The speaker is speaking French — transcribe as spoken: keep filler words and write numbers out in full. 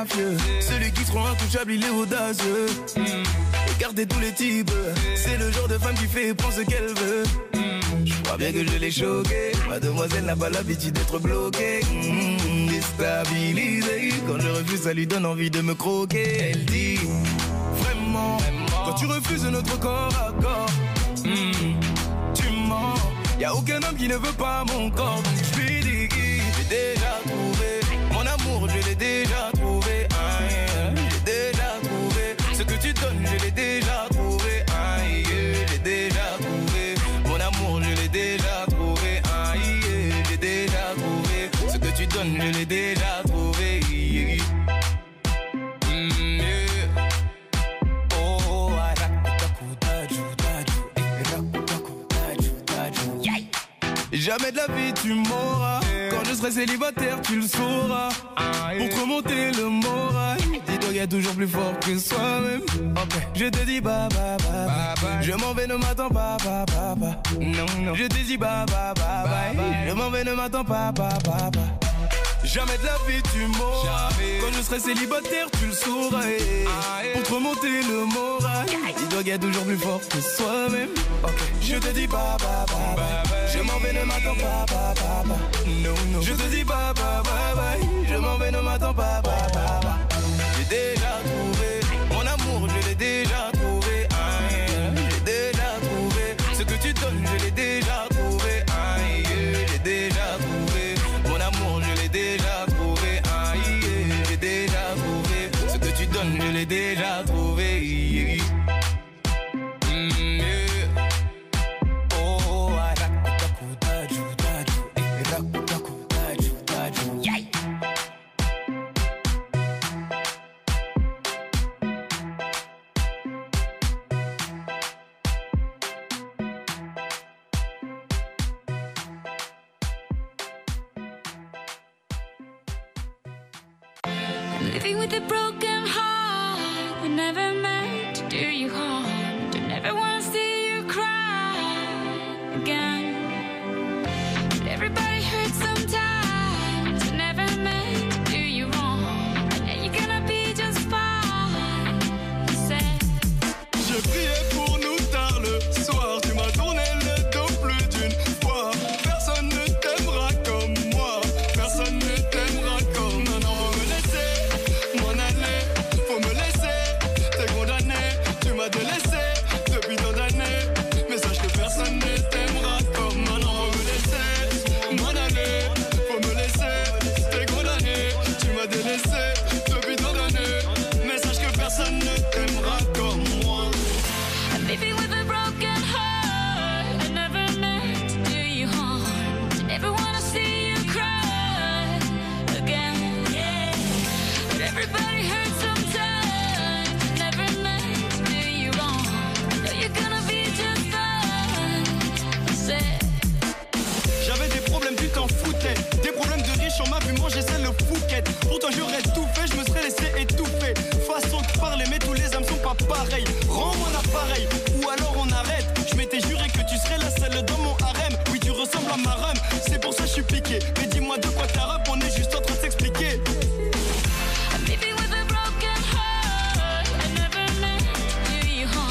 mafieux. Celui qui sera intouchable, il est audacieux. Écartez tous les types. C'est le genre de femme qui fait et prend ce qu'elle veut. Je crois bien que je l'ai choquée. Mademoiselle n'a pas l'habitude d'être bloquée. Mmh, déstabilisée. Quand je refuse, ça lui donne envie de me croquer. Elle dit vraiment, vraiment. Quand tu refuses notre corps à corps, mmh, tu mens. Y'a aucun homme qui ne veut pas mon corps. Donc je lui dis, j'ai déjà trouvé mon amour, je l'ai déjà trouvé. Ah, yeah. J'ai déjà trouvé ce que tu donnes, je l'ai déjà trouvé. Ah, yeah. J'ai déjà trouvé mon amour, je l'ai déjà trouvé. Ah, yeah. J'ai déjà trouvé ce que tu donnes, je l'ai déjà trouvé. Yeah. Mm, yeah. Oh, ah, jamais de la vie tu m'auras. Quand je serai célibataire tu le sauras. Pour te remonter le moral, dis-toi qu'il y a toujours plus fort que soi-même. Okay. Je te dis bah bah bah, bah, bah. Je m'en vais, ne m'attends pas bah bah bah. Non non. Je te dis bah bah bah, bah, bah. Je m'en vais, ne m'attends pas bah bah bah. Jamais de la vie tu m'auras. Quand je serai célibataire tu le sauras. Pour te remonter le moral, dis-toi qu'il y a toujours plus fort que soi-même. Okay. Je te dis bah bah bah, bah, bah. Je m'en vais, ne m'attends pas bah bah bah. No, no. Je te dis bah bah bah, bah. Je m'en vais, ne m'attends pas bah bah bah. J'ai déjà trouvé mon amour, je l'ai déjà trouvé. Ah, yeah. J'ai déjà trouvé ce que tu donnes, je l'ai déjà trouvé. Ah, yeah. J'ai déjà trouvé mon amour, je l'ai déjà trouvé. Ah, yeah. J'ai déjà trouvé ce que tu donnes, je l'ai déjà trouvé. Yeah. Living with a broken heart, we never meant to do you harm. Don't ever wanna see you cry again. But everybody hurts sometimes, we never meant to do you wrong. And you're gonna be just fine. Said. Je priais pour nous tard le soir, tu m'as tourné le dos plus d'une fois. Personne ne t'aimera comme moi, personne ne t'aimera comme non, non, faut me laisser m'en aller, faut me laisser, t'es condamné, tu m'as délaissé depuis tant d'années, mais sache que personne ne t'aimera comme non, non, faut me laisser m'en aller, faut me laisser, t'es condamné, tu m'as délaissé depuis tant d'années, mais sache que personne ne t'aimera comme moi. I'm living with a broken heart, I never meant to do you harm. I never wanna see you cry again. Yeah. But everybody hurts sometimes, I never meant to do you wrong. I know you're gonna be just fine. Said. J'avais des problèmes, tu t'en foutais. Des problèmes de riches, on m'a vu manger celle le fouquet. Pour toi j'aurais tout fait, je me serais laissé étouffer. Façon de parler, mais tous les âmes sont pas pareils. Rends mon appareil,